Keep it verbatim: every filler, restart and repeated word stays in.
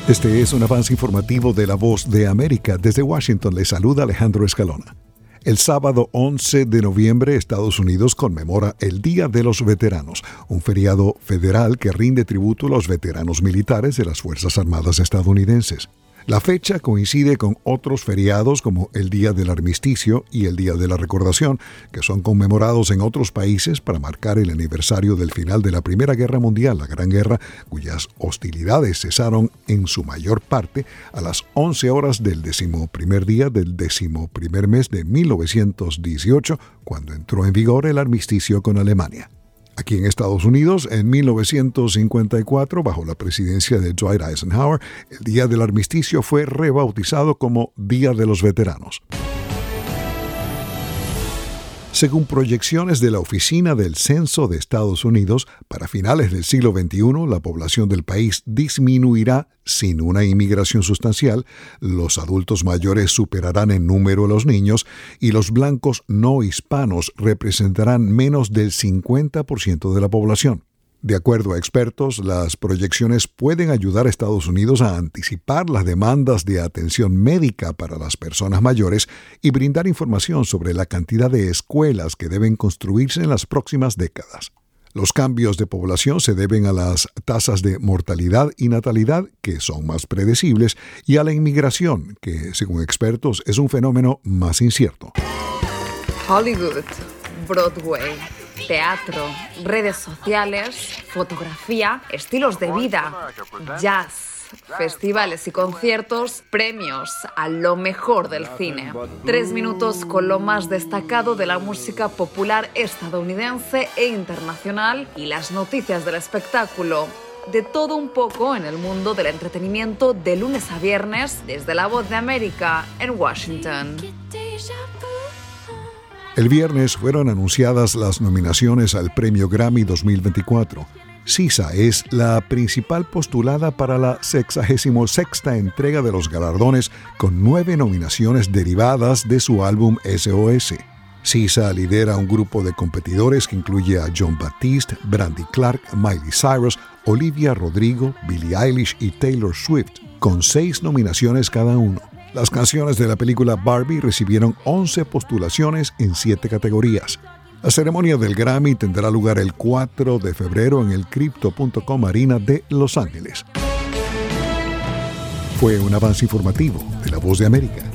Este es un avance informativo de La Voz de América. Desde Washington le saluda Alejandro Escalona. El sábado once de noviembre, Estados Unidos conmemora el Día de los Veteranos, un feriado federal que rinde tributo a los veteranos militares de las Fuerzas Armadas estadounidenses. La fecha coincide con otros feriados como el Día del Armisticio y el Día de la Recordación, que son conmemorados en otros países para marcar el aniversario del final de la Primera Guerra Mundial, la Gran Guerra, cuyas hostilidades cesaron en su mayor parte a las once horas del decimoprimer día del decimoprimer mes de mil novecientos dieciocho, cuando entró en vigor el armisticio con Alemania. Aquí en Estados Unidos, en mil novecientos cincuenta y cuatro, bajo la presidencia de Dwight Eisenhower, el Día del Armisticio fue rebautizado como Día de los Veteranos. Según proyecciones de la Oficina del Censo de Estados Unidos, para finales del siglo veintiuno, la población del país disminuirá sin una inmigración sustancial, los adultos mayores superarán en número a los niños y los blancos no hispanos representarán menos del cincuenta por ciento de la población. De acuerdo a expertos, las proyecciones pueden ayudar a Estados Unidos a anticipar las demandas de atención médica para las personas mayores y brindar información sobre la cantidad de escuelas que deben construirse en las próximas décadas. Los cambios de población se deben a las tasas de mortalidad y natalidad, que son más predecibles, y a la inmigración, que, según expertos, es un fenómeno más incierto. Hollywood, Broadway, teatro, redes sociales, fotografía, estilos de vida, jazz, festivales y conciertos, premios a lo mejor del cine. Tres minutos con lo más destacado de la música popular estadounidense e internacional y las noticias del espectáculo. De todo un poco en el mundo del entretenimiento de lunes a viernes desde La Voz de América en Washington. El viernes fueron anunciadas las nominaciones al Premio Grammy dos mil veinticuatro. S Z A es la principal postulada para la sexagésima sexta entrega de los galardones, con nueve nominaciones derivadas de su álbum S O S. S Z A lidera un grupo de competidores que incluye a Jon Batiste, Brandi Clark, Miley Cyrus, Olivia Rodrigo, Billie Eilish y Taylor Swift, con seis nominaciones cada uno. Las canciones de la película Barbie recibieron once postulaciones en siete categorías. La ceremonia del Grammy tendrá lugar el cuatro de febrero en el Crypto punto com Arena de Los Ángeles. Fue un avance informativo de La Voz de América.